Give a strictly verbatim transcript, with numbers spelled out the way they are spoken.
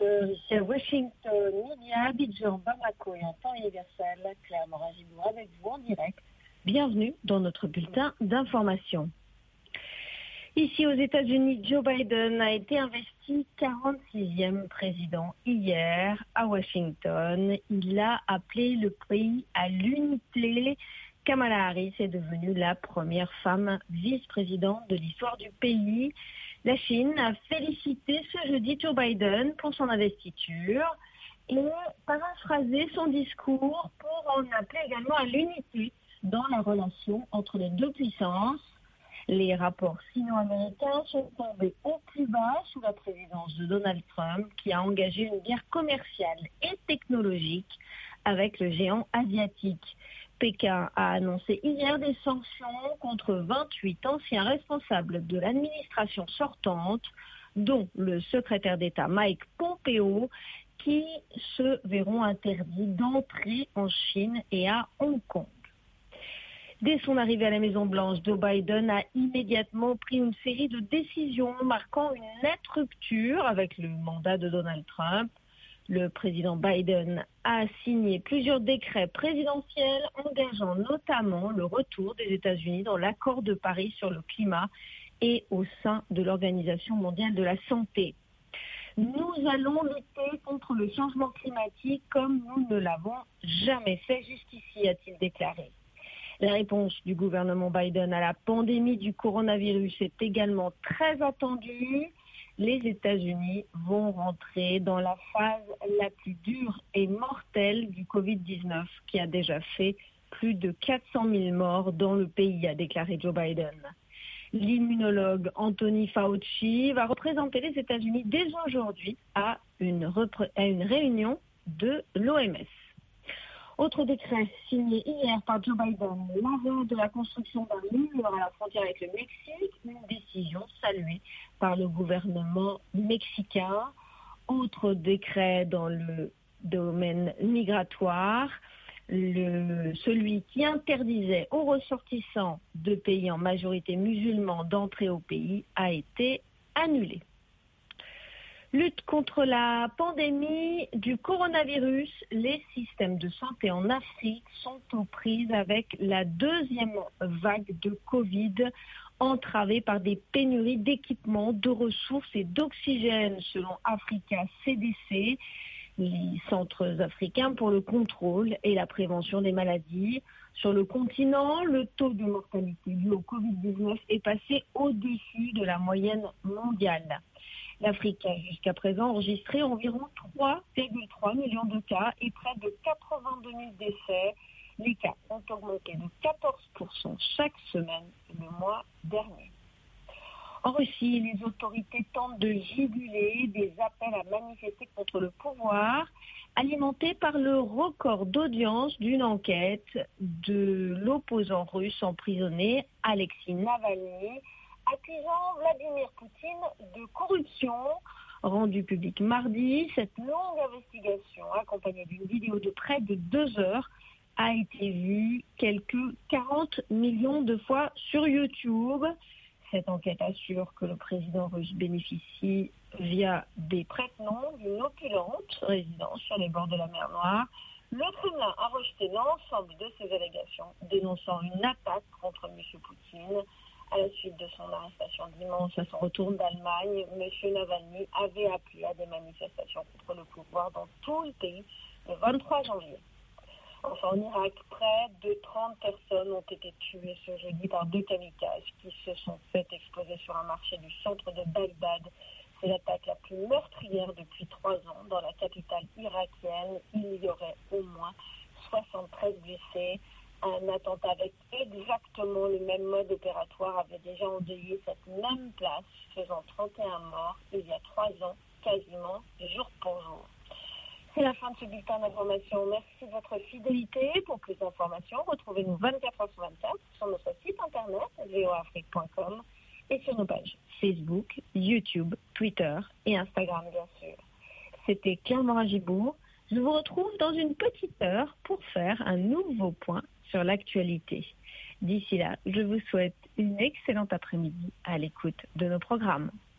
auditeurs, ici à Washington, il à Abidjan, Bamako et en temps universel, Claire Morin-Gibourg avec vous en direct. Bienvenue dans notre bulletin d'information. Ici aux États-Unis, Joe Biden a été investi quarante-sixième président hier à Washington. Il a appelé le pays à l'unité. Kamala Harris est devenue la première femme vice-présidente de l'histoire du pays. La Chine a félicité ce jeudi Joe Biden pour son investiture et paraphrasé son discours pour en appeler également à l'unité dans la relation entre les deux puissances. Les rapports sino-américains sont tombés au plus bas sous la présidence de Donald Trump, qui a engagé une guerre commerciale et technologique avec le géant asiatique. Pékin a annoncé hier des sanctions contre vingt-huit anciens responsables de l'administration sortante, dont le secrétaire d'État Mike Pompeo, qui se verront interdits d'entrer en Chine et à Hong Kong. Dès son arrivée à la Maison-Blanche, Joe Biden a immédiatement pris une série de décisions marquant une nette rupture avec le mandat de Donald Trump. Le président Biden a signé plusieurs décrets présidentiels engageant notamment le retour des États-Unis dans l'accord de Paris sur le climat et au sein de l'Organisation mondiale de la santé. Nous allons lutter contre le changement climatique comme nous ne l'avons jamais fait jusqu'ici, a-t-il déclaré. La réponse du gouvernement Biden à la pandémie du coronavirus est également très attendue. Les États-Unis vont rentrer dans la phase la plus dure et mortelle du covid dix-neuf, qui a déjà fait plus de quatre cent mille morts dans le pays, a déclaré Joe Biden. L'immunologue Anthony Fauci va représenter les États-Unis dès aujourd'hui à une, repre- à une réunion de l'O M S. Autre décret signé hier par Joe Biden, l'arrêt de la construction d'un mur à la frontière avec le Mexique, une décision saluée par le gouvernement mexicain. Autre décret dans le domaine migratoire, le, celui qui interdisait aux ressortissants de pays en majorité musulmans d'entrer au pays a été annulé. Lutte contre la pandémie du coronavirus, les systèmes de santé en Afrique sont aux prises avec la deuxième vague de Covid, entravée par des pénuries d'équipements, de ressources et d'oxygène, selon Africa C D C, les centres africains pour le contrôle et la prévention des maladies. Sur le continent, le taux de mortalité dû au covid dix-neuf est passé au-dessus de la moyenne mondiale. L'Afrique a jusqu'à présent enregistré environ trois virgule trois millions de cas et près de quatre-vingt-deux mille décès. Les cas ont augmenté de quatorze pour cent chaque semaine le mois dernier. En Russie, les autorités tentent de juguler des appels à manifester contre le pouvoir, alimentés par le record d'audience d'une enquête de l'opposant russe emprisonné Alexei Navalny, accusant Vladimir Poutine de corruption. Rendue publique mardi, cette longue investigation, accompagnée d'une vidéo de près de deux heures, a été vue quelques quarante millions de fois sur YouTube. Cette enquête assure que le président russe bénéficie via des prête-noms d'une opulente résidence sur les bords de la mer Noire. Le Kremlin a rejeté l'ensemble de ces allégations, dénonçant une attaque contre M. Poutine. À la suite de son arrestation dimanche à son retour d'Allemagne, M. Navalny avait appelé à des manifestations contre le pouvoir dans tout le pays le vingt-trois janvier. Enfin, en Irak, près de trente personnes ont été tuées ce jeudi par deux kamikazes qui se sont fait exploser sur un marché du centre de Bagdad. C'est l'attaque la plus meurtrière depuis trois ans dans la capitale irakienne. Il y aurait au moins soixante-treize blessés. Un attentat avec exactement le même mode opératoire avait déjà endeuillé cette même place, faisant trente et un morts il y a trois ans, quasiment jour pour jour. C'est la fin de ce bulletin d'information. Merci de votre fidélité. Pour plus d'informations, retrouvez-nous vingt-quatre heures sur vingt-quatre sur notre site internet v o afrique point com et sur nos pages Facebook, YouTube, Twitter et Instagram, bien sûr. C'était Claire Morin-Gibourg. Je vous retrouve dans une petite heure pour faire un nouveau point sur l'actualité. D'ici là, je vous souhaite une excellente après-midi à l'écoute de nos programmes.